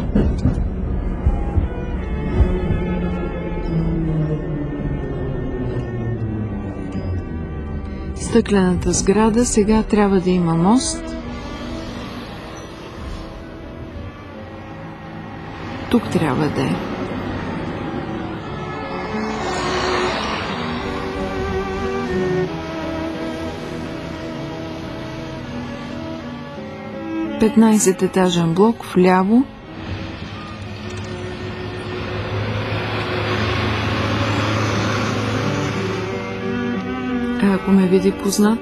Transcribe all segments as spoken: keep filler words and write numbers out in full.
Стъклената сграда сега трябва да има мост. Тук трябва да е. петнайсет етажен блок вляво. А ако ме види познат?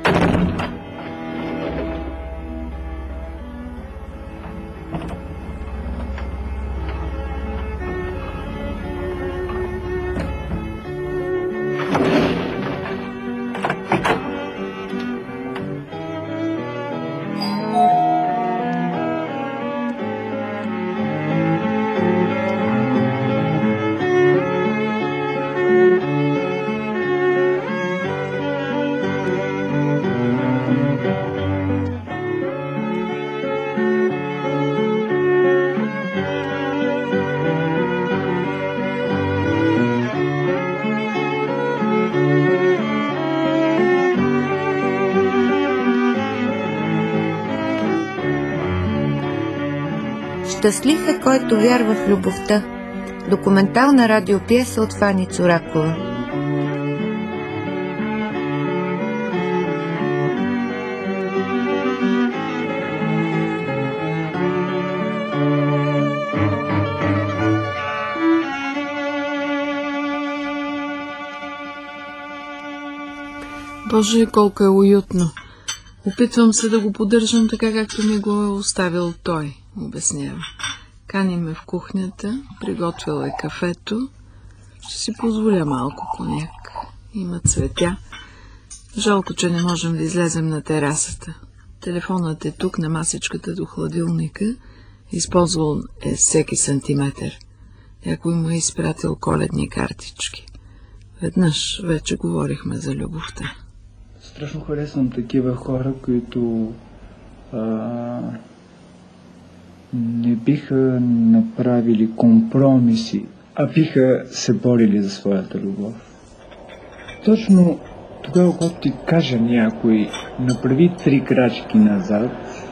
Щастлив е, който вярва в любовта. Документална радиопиеса от Фани Цуракова. Боже, колко е уютно. Опитвам се да го поддържам така, както ми го е оставил той, обяснява. Кани ме в кухнята, приготвил е кафето. Ще си позволя малко коняк. Има цветя. Жалко, че не можем да излезем на терасата. Телефонът е тук на масичката до хладилника. Използвал е всеки сантиметър. Някой му е изпратил коледни картички. Веднъж вече говорихме за любовта. Страшно харесвам такива хора, които а, не биха направили компромиси, а биха се борили за своята любов. Точно тогава, когато ти каже някой, направи три крачки назад,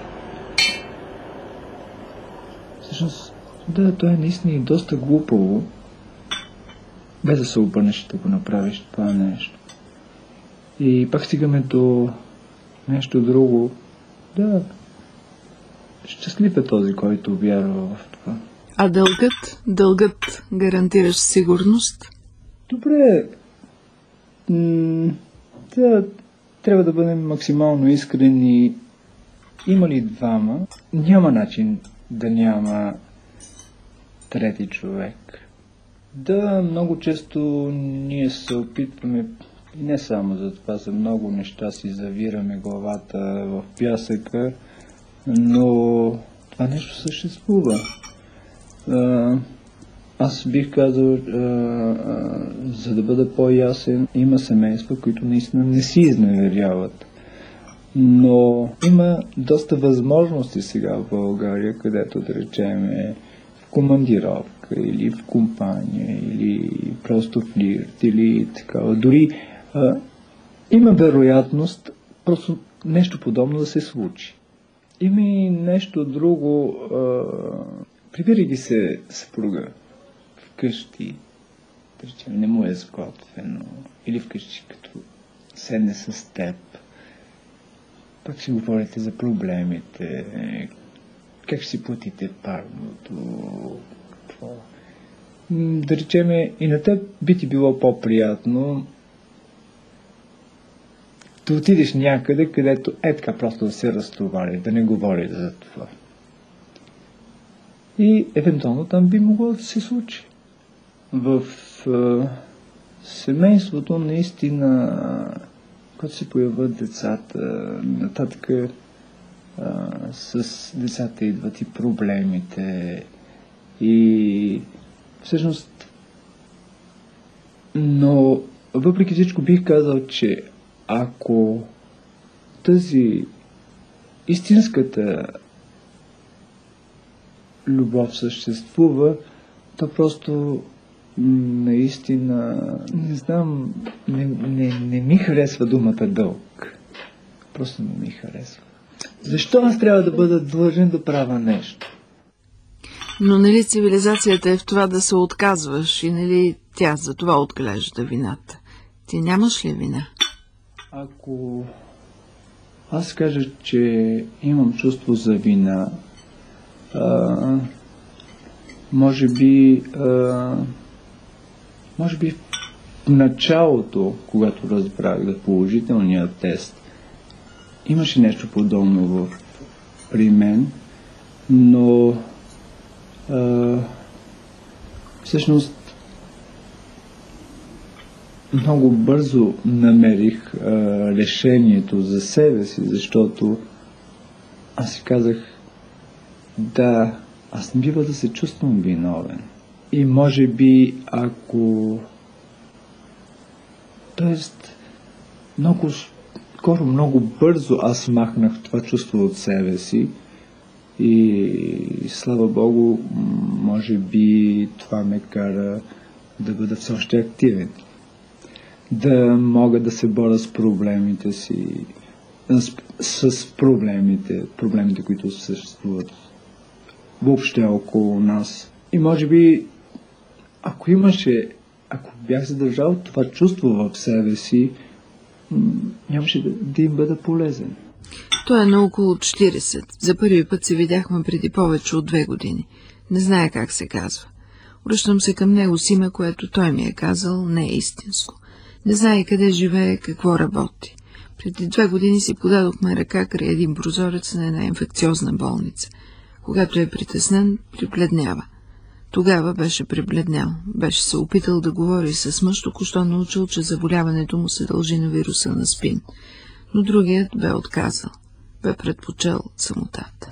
всъщност, да, то е наистина и доста глупаво, без да се обърнеш да го направиш това нещо. И пак стигаме до нещо друго. Да, щастлив е този, който вярва в това. А дългът? Дългът гарантираш сигурност? Добре. М- да, трябва да бъдем максимално искрени. Има ли двама? Няма начин да няма трети човек. Да, много често ние се опитваме, и не само за това, за много неща си завираме главата в пясъка, но това нещо съществува. Аз бих казал, за да бъда по-ясен, има семейства, които наистина не си изневеряват. Но има доста възможности сега в България, където да речем е в командировка или в компания, или просто флирт, или такава. Дори а, има вероятност просто нещо подобно да се случи. Има и нещо друго. А, прибери ги се съпруга вкъщи, да речем, не му е сготвено, или вкъщи като седне с теб. Пак си говорите за проблемите, как ще си платите парното, какво. Да речеме, и на теб би ти било по-приятно да отидеш някъде, където е така просто да се разтовари, да не говори за това. И евентуално там би могло да се случи. В е, семейството наистина, когато се появят децата, нататък а, с децата идват и проблемите. И всъщност, но въпреки всичко бих казал, че ако тази истинската любов съществува, то просто наистина, не знам, не, не, не ми харесва думата дълг. Просто не ми харесва. Защо аз трябва да бъда длъжен да правя нещо? Но нали цивилизацията е в това да се отказваш и нали тя за това отглежда вината? Ти нямаш ли вина? Ако аз кажа, че имам чувство за вина, а, може би а, може би в началото, когато разбрах за положителния тест, имаше нещо подобно в, при мен, но а, всъщност много бързо намерих а, решението за себе си, защото аз си казах, да, аз не бива да се чувствам виновен. И може би, ако... Тоест, много скоро, много бързо аз махнах това чувство от себе си и, слава Богу, може би това ме кара да бъда все още активен. Да мога да се боря с проблемите си, с, с проблемите, проблемите, които съществуват въобще около нас. И може би, ако имаше, ако бях задържал това чувство в себе си, нямаше да, да им бъда полезен. Той е на около четиридесет. За първи път се видяхме преди повече от две години. Не знае как се казва. Връщам се към него с име, което той ми е казал, не е истинско. Не знае къде живее, какво работи. Преди две години си подадохме ръка край един прозорец на една инфекциозна болница. Когато е притеснен, прибледнява. Тогава беше прибледнял. Беше се опитал да говори с мъж, току-що научил, че заболяването му се дължи на вируса на спин. Но другият бе отказал. Бе предпочел самотата.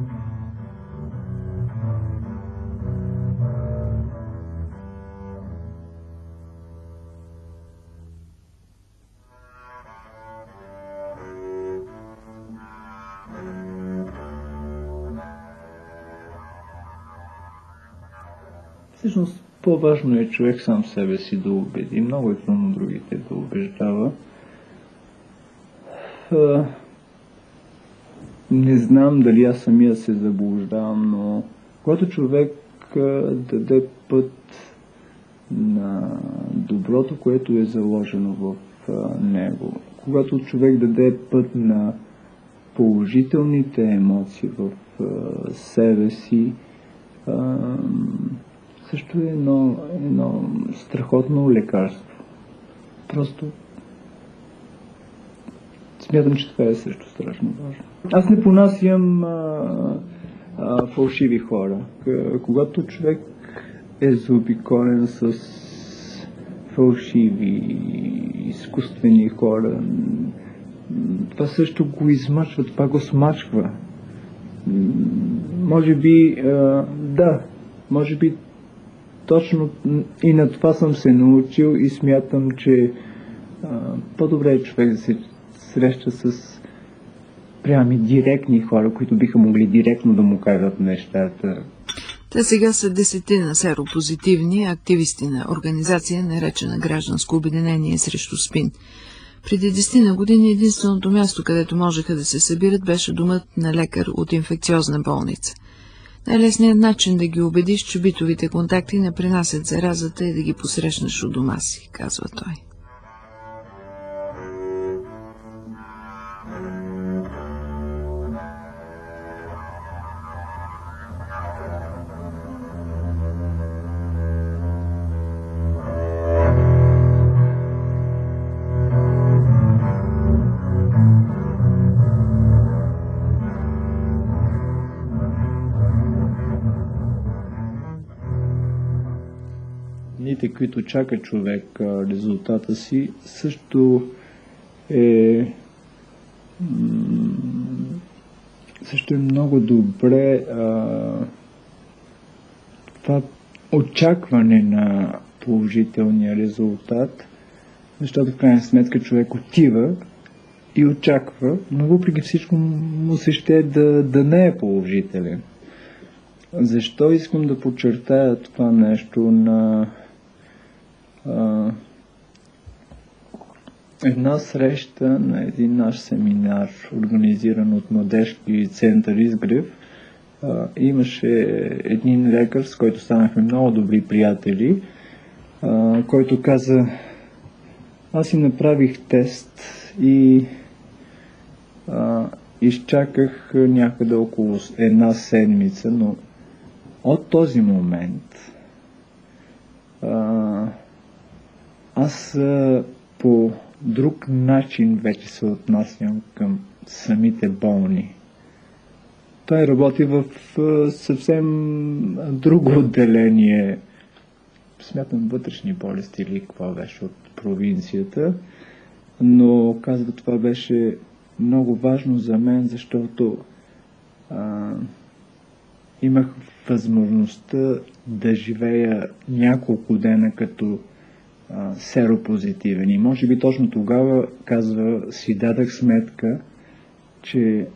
Всъщност, по-важно е човек сам себе си да убеди. Много е трудно другите да убеждава. Не знам дали аз самия се заблуждавам, но когато човек даде път на доброто, което е заложено в него, когато човек даде път на положителните емоции в себе си, също е едно, едно страхотно лекарство. Просто смятам, че това е също страшно важно. Аз не понасям а, а, фалшиви хора. Когато човек е заобиколен с фалшиви, изкуствени хора, това също го измачва, това го смачква. Може би, а, да, може би точно и на това съм се научил и смятам, че а, по-добре е човек да се среща с прями директни хора, които биха могли директно да му кажат нещата. Те сега са десетина серопозитивни активисти на организация, наречена Гражданско обединение срещу спин. Преди десетина години единственото място, където можеха да се събират, беше домът на лекар от инфекциозна болница. Най-лесният начин да ги убедиш, че битовите контакти не принасят заразата, е да ги посрещнеш у дома си, казва той. Дните, които чака човек резултата си, също е също е много добре а, това очакване на положителния резултат, защото в крайна сметка човек отива и очаква, но въпреки всичко му се ще да, да не е положителен. Защо искам да подчертая това нещо на а, една среща на един наш семинар, организиран от Младежки център Изгрев, а, имаше един лекар, с който станахме много добри приятели, а, който каза: аз си направих тест и а, изчаках някъде около една седмица, но от този момент а, аз а, по друг начин вече се отнасям към самите болни. Той работи в а, съвсем друго отделение, смятам вътрешни болести или какво беше, от провинцията, но казва, това беше много важно за мен, защото а, имах възможността да живея няколко дена като а, серопозитивен. И може би точно тогава, казва, си дадах сметка, че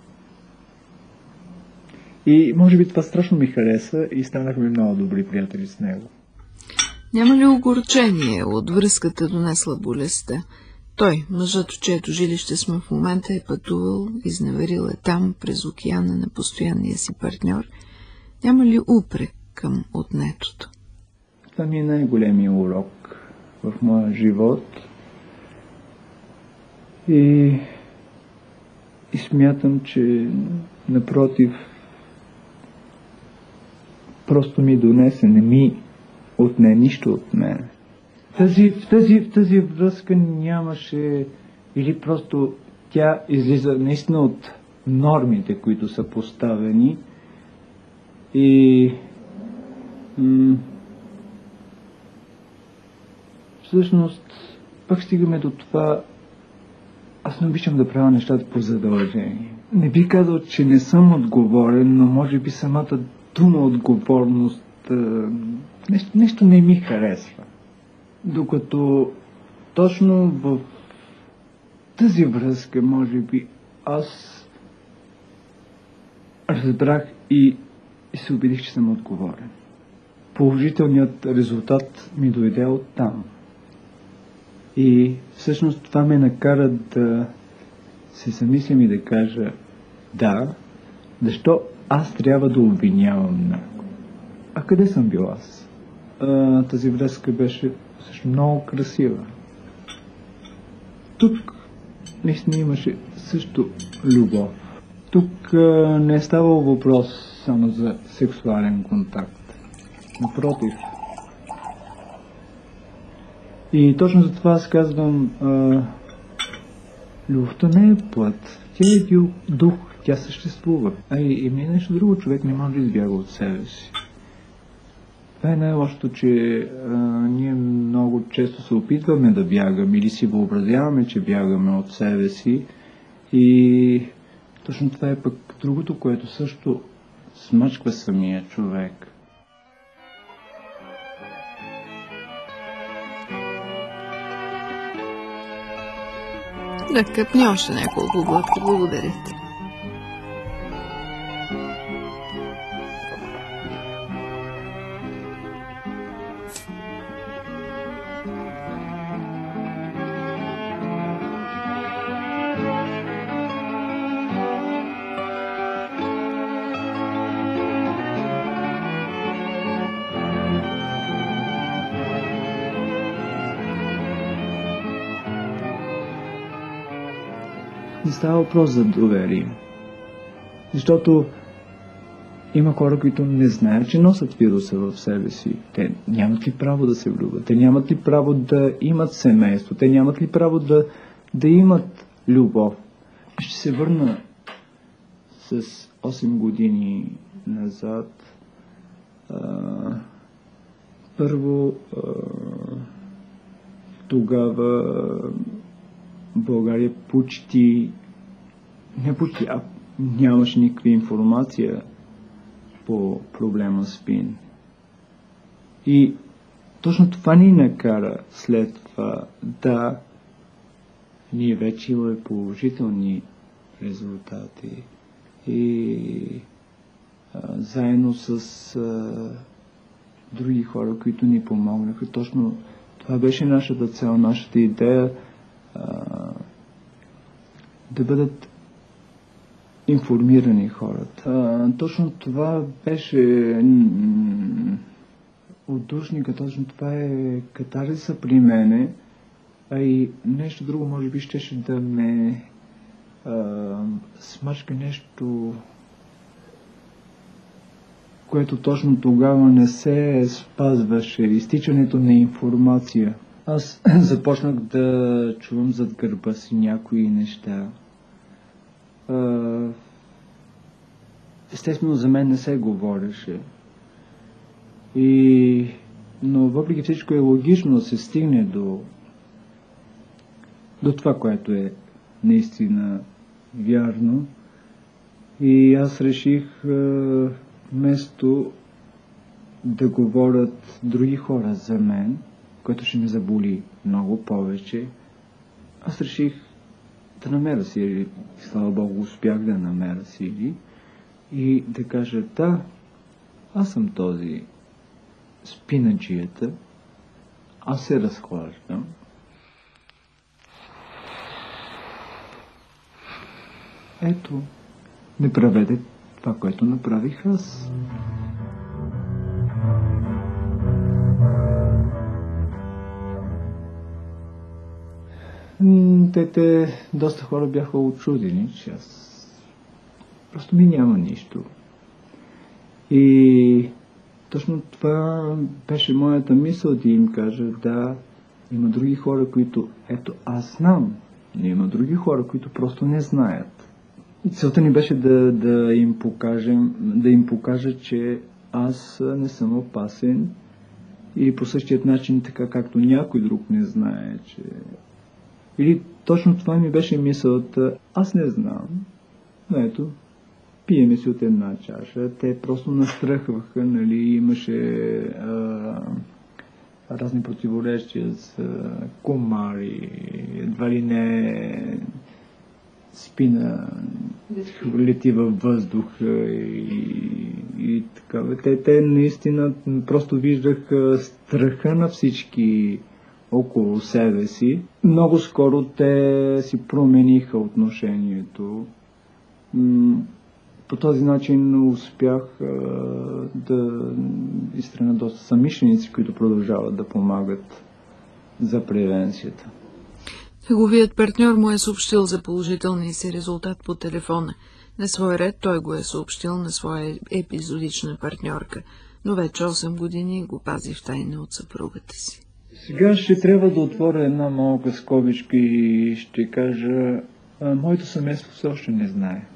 и може би това страшно ми хареса и станахме много добри приятели с него. Няма ли огорчение от връзката донесла болестта? Той, мъжът, от чието жилище сме в момента, е пътувал, изневерил е там, през океана на постоянния си партньор. Няма ли упрек към отнетото? Това ми е най-големия урок в моя живот. И, и смятам, че напротив, просто ми донесе, не ми отне нищо от мен. Тази, в, тази, в тази връзка нямаше, или просто тя излиза наистина от нормите, които са поставени, и м- всъщност пък стигаме до това, аз не обичам да правя нещата по задължение. Не би казал, че не съм отговорен, но може би самата дума отговорност нещо, нещо не ми харесва. Докато точно в тази връзка, може би, аз разбрах и, и се убедих, че съм отговорен. Положителният резултат ми дойде от там. И всъщност това ме накара да се замислям и да кажа: да, защо аз трябва да обвинявам някой? А къде съм бил аз? А, тази връзка беше също много красива. Тук наистина имаше също любов. Тук а, не е ставало въпрос само за сексуален контакт. Напротив. И точно за това аз казвам, а, любовта не е плът. Тя е бил дух, тя съществува. А и, и ми е нещо друго, човек не може да избяга от себе си. Това е най-лошото, че а, ние много често се опитваме да бягаме или си въобразяваме, че бягаме от себе си, и точно това е пък другото, което също смъчква самия човек. Да къпни още няколко глътки, благодаря ти. Не става въпрос за доверие. Защото има хора, които не знаят, че носят вируса в себе си. Те нямат ли право да се влюбват? Те нямат ли право да имат семейство? Те нямат ли право да, да имат любов? Ще се върна с осем години назад. А, първо, а, тогава България почти, не почти, а нямаше никаква информация по проблема СПИН. И точно това ни накара след това да ние вече имаме положителни резултати. И заедно с а, други хора, които ни помогнаха. Точно това беше нашата цел, нашата идея, а, да бъдат информирани хората. А, точно това беше м- отдушника, точно това е катарзиса при мене, а и нещо друго може би щеше да ме а, смачка нещо, което точно тогава не се спазваше, изтичането на информация. Аз започнах да чувам зад гърба си някои неща. Естествено, за мен не се говореше. И... Но въпреки всичко е логично да се стигне до, до това, което е наистина вярно. И аз реших вместо да говорят други хора за мен, което ще ме заболи много повече, аз реших да намеря сили. Слава Богу, успях да намеря сили и да кажа: да, аз съм този спинаджията, аз се разхлаждам. Ето, не правете това, което направих аз. Те, те, доста хора бяха очудени, че аз просто ми няма нищо. И точно това беше моята мисъл, да им кажа: да, има други хора, които, ето, аз знам, но има други хора, които просто не знаят. И целта ни беше да, да им покажем, да им покажа, че аз не съм опасен и по същият начин, така както някой друг не знае, че... Или точно това ми беше мисълта: аз не знам, но ето, пиеме си от една чаша. Те просто настръхваха, нали, имаше а, разни противоречия с а, комари, едва ли не спина лети във въздуха и, и така. Те, те наистина просто виждаха страха на всички около себе си. Много скоро те си промениха отношението. По този начин успях а, да изтръгна доста съмишленици, които продължават да помагат за превенцията. Неговият партньор му е съобщил за положителния си резултат по телефона. На свой ред той го е съобщил на своя епизодична партньорка, но вече осем години го пази в тайна от съпругата си. Сега ще трябва да отворя една малка скобичка и ще кажа: а, моето семейство все още не знае.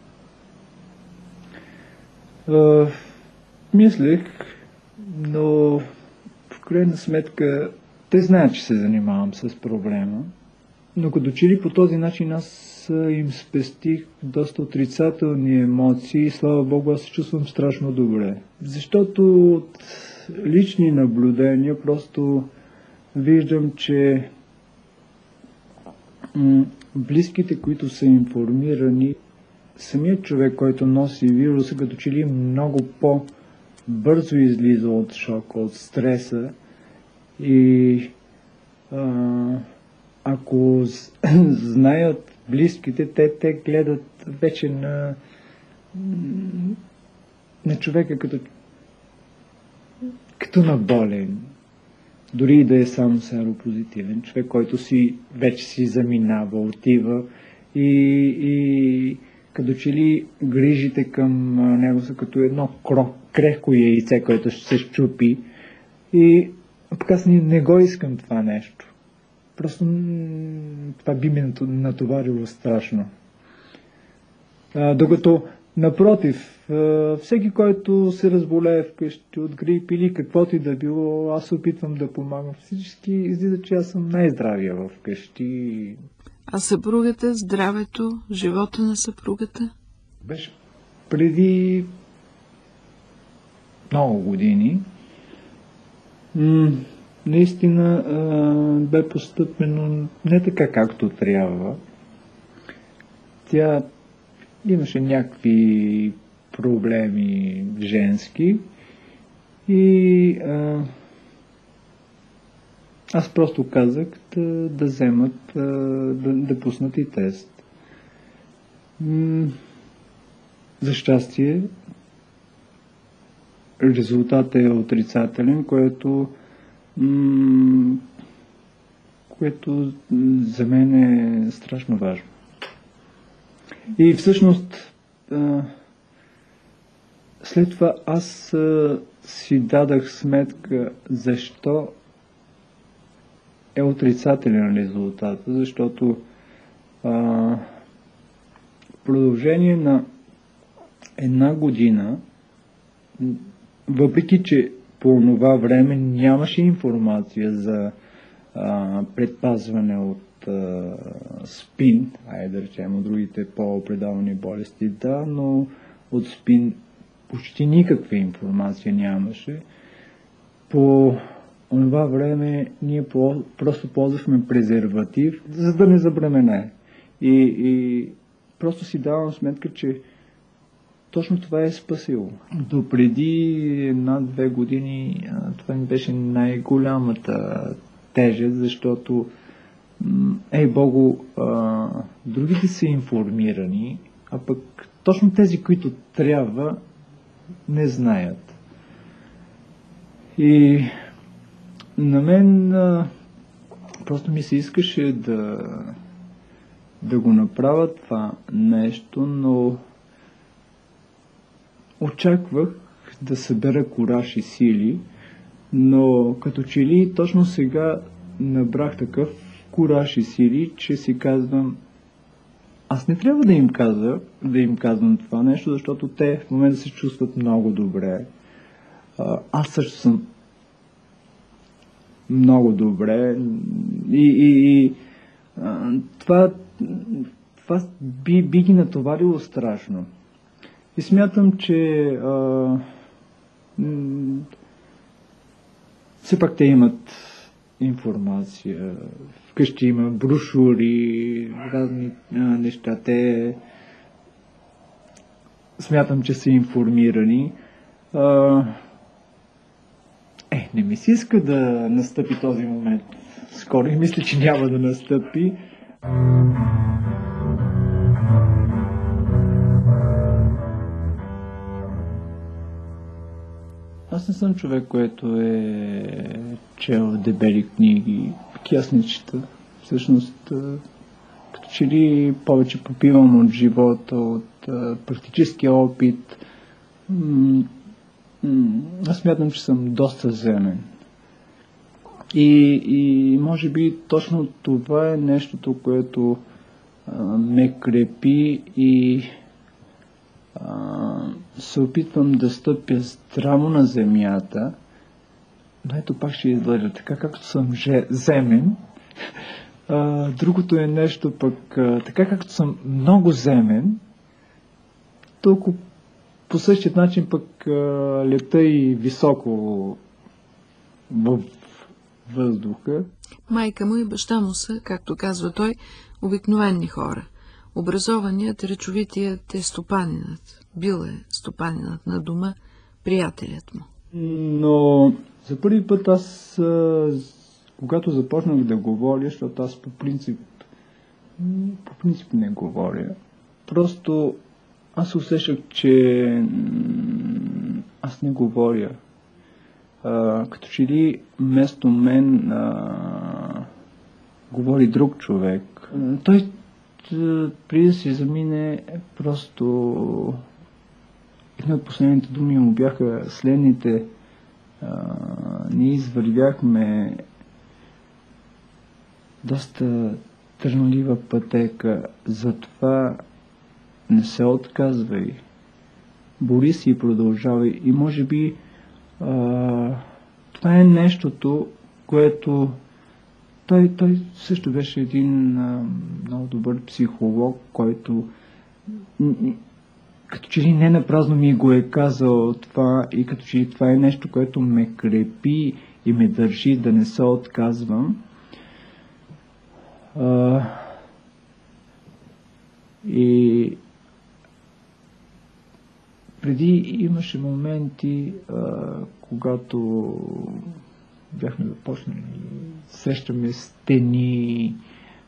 А, мислех, но в крайна сметка те знаят, че се занимавам с проблема, но като че ли по този начин аз им спестих доста отрицателни емоции и слава Богу, аз се чувствам страшно добре. Защото от лични наблюдения просто виждам, че м- близките, които са информирани, самият човек, който носи вируса, като че ли много по-бързо излиза от шока, от стреса и а, ако знаят близките, те, те гледат вече на, на човека като, като на болен. Дори и да е само серопозитивен, човек, който си вече си заминава, отива и, и като че ли грижите към него са като едно крехко яйце, което ще се щупи. И пък аз не, не го искам това нещо. Просто това би ме натоварило страшно. А, докато, напротив, всеки, който се разболее вкъщи от грип или каквото и да било, аз се опитвам да помагам. Всички излиза, че аз съм най-здравия вкъщи. А съпругата, здравето, живота на съпругата? Беше преди много години. М- наистина а, бе постъпено не така, както трябва. Тя имаше някакви проблеми женски и а, аз просто казах да, да вземат, а, да, да пуснат и тест. М- за щастие, резултатът е отрицателен, което, м- което за мен е страшно важно. И всъщност а, след това аз а, си дадах сметка защо е отрицателен резултат, защото а, в продължение на една година, въпреки че по това време нямаше информация за а, предпазване от а, спин, айде да речем от другите по-предавани болести, да, но от спин почти никаква информация нямаше. По това време ние по, просто ползвахме презерватив, за да не забремене. И, и просто си давам сметка, че точно това е спасило. До преди една-две години това ми беше най-голямата тежест, защото ей Богу, а, другите са информирани, а пък точно тези, които трябва, не знаят. И на мен а, просто ми се искаше да, да го направя това нещо, но очаквах да събера кураж и сили, но като че ли точно сега набрах такъв кураж и сили, че си казвам, аз не трябва да им казвам, да им казвам това нещо, защото те в момента се чувстват много добре. Аз също съм много добре и, и, и а, това, това би, би ги натоварило страшно. И смятам, че а, м- все пак те имат информация. Вкъщи има брошури, разни а, неща. Те смятам, че са информирани. А, е, не ми се иска да настъпи този момент. Скоро и мисля, че няма да настъпи. Аз не съм човек, който е чел дебели книги, аз не чета. Всъщност, като че ли повече попивам от живота, от практическия опит. Аз смятам, че съм доста земен. И, и може би точно това е нещото, което а, ме крепи и а, се опитвам да стъпя здраво на земята, но ето пак ще излъжа, така както съм же, земен. А, другото е нещо пък, а, така както съм много земен, толкова по същия начин пък а, лета и високо в въздуха. Майка му и баща му са, както казва той, обикновени хора. Образованият, речовитият е стопанинът. Бил е стопанинът на дома, приятелят му. Но за първи път аз, когато започнах да говоря, защото аз по принцип, по принцип не говоря, просто аз усещах, че аз не говоря. А, като че ли вместо мен а, говори друг човек. Той преди да се замине, просто едни от последните думи му бяха следните. А, ние извървяхме доста трънлива пътека, затова не се отказвай, бори си и продължавай. И може би а, това е нещото, което той, той също беше един а, много добър психолог, който като че ли не напразно ми го е казал това и като че ли това е нещо, което ме крепи и ме държи да не се отказвам. А, и преди имаше моменти, а, когато бяхме започнали, срещаме стени,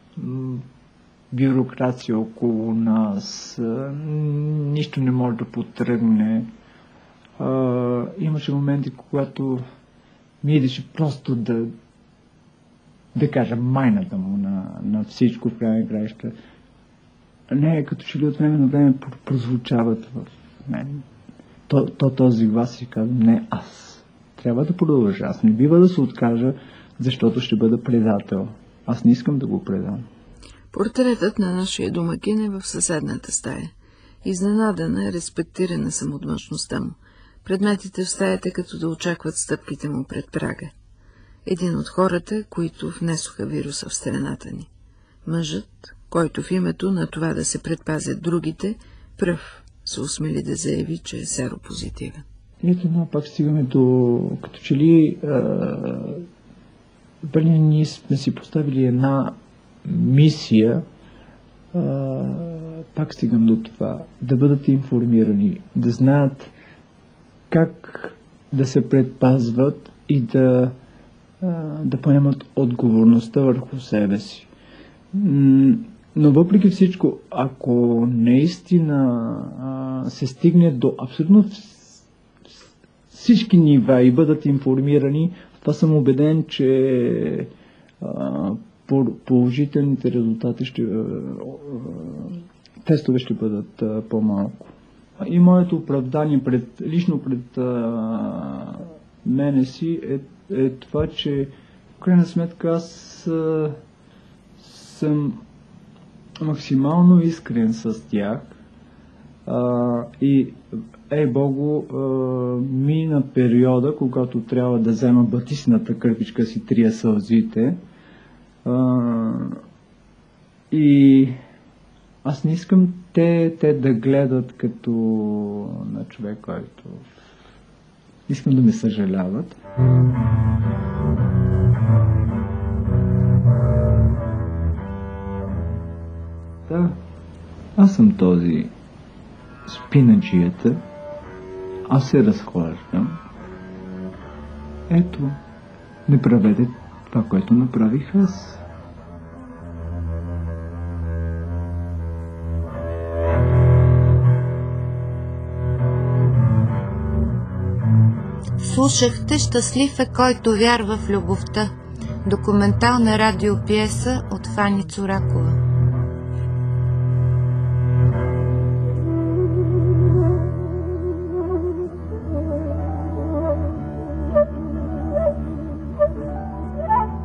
бюрокрация около нас, нищо не може да потръгне. А, имаше моменти, когато ми идеше просто да да кажа майната му на, на всичко в крайна краища. Не, като че ли от време на време прозвучават в мен. То, то този глас си казва, не, аз трябва да продължа, аз не бива да се откажа, защото ще бъда предател. Аз не искам да го предам. Портретът на нашия домакин е в съседната стая. Изненадана, респектирана съм от мъжността му. Предметите в стаята като да очакват стъпките му пред прага. Един от хората, които внесоха вируса в страната ни. Мъжът, който в името на това да се предпазят другите, пръв се осмели да заяви, че е серопозитивен. Ето, но пак стигаме до... Като че ли... Бали ние сме си поставили една мисия, а, пак стигам до това, да бъдат информирани, да знаят как да се предпазват и да, а, да поемат отговорността върху себе си. Но въпреки всичко, ако наистина а, се стигне до абсолютно всички нива и бъдат информирани, това съм убеден, че а, положителните резултати ще, а, а, тестове ще бъдат а, по-малко. И моето оправдание пред, лично пред а, мене си е, е това, че в крайна сметка аз а, съм максимално искрен с тях а, и ей Богу, а, мина периода, когато трябва да взема батисната кърпичка си, трия сълзите, а, и аз не искам те, те да гледат като на човек, който искам да ме съжаляват. Да, аз съм този спинаджията, аз се разхлаждам. Ето, не правете това, което направих аз. Слушахте "Щастлив е, който вярва в любовта", документална радиопиеса от Фани Цуракова.